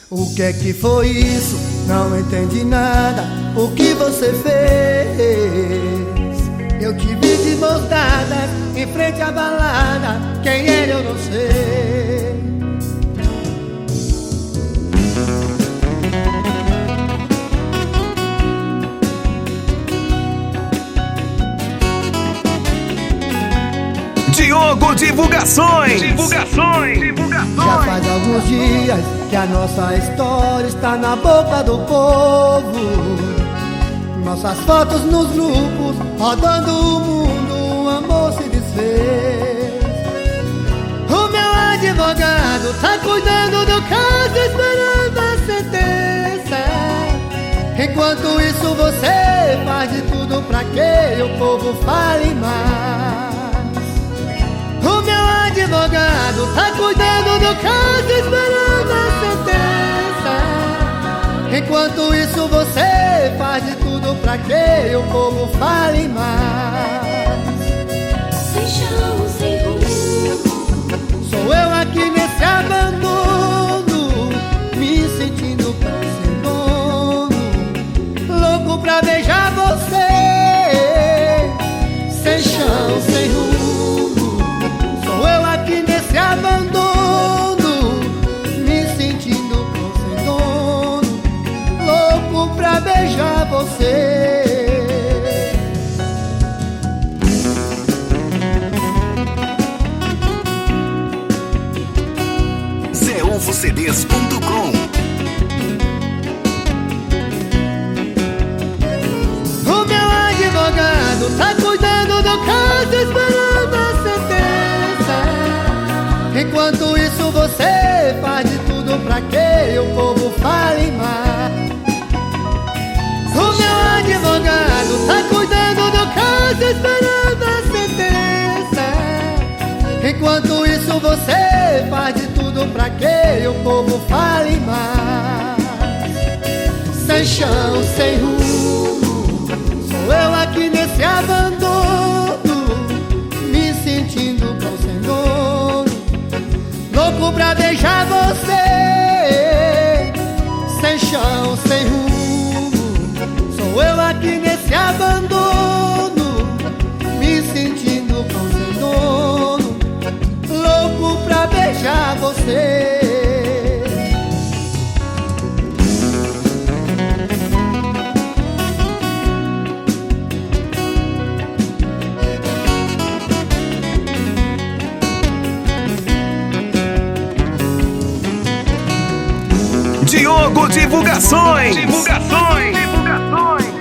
O que é que foi isso? Não entendi nada. O que você fez? Eu te vi de mãos dadas em frente à balada. Quem era eu não sei. Diogo Divulgações. Já faz alguns dias que a nossa história está na boca do povo. Nossas fotos nos grupos, rodando o mundo, o amor se desfez. O meu advogado tá cuidando do caso, esperando a sentença. Enquanto isso você faz de tudo pra que o povo fale mais. O meu advogado tá cuidando do caso, esperando a sentença. Enquanto isso você faz de tudo pra que o povo fale mais. Sem chão, sem rumo, Sou eu aqui nesse abandono, me sentindo sem dono, louco pra beijar você. Sem chão, sem rumo, abandono, me sentindo sem dono, louco pra beijar você. ZeUFoCDs.com. O meu advogado tá cuidando do caso, esperando a sentença. Enquanto isso você faz de tudo pra que o povo fale mais. O meu advogado tá cuidando do caso, esperando a sentença. Enquanto isso você faz de tudo pra que o povo fale mais. Sem chão, sem rumo, sou eu aqui nesse abandono, me sentindo sem dono, louco pra beijar você. Sem chão, sem rumo, sou eu aqui nesse abandono, me sentindo sem dono, louco pra beijar você. Diogo Divulgações.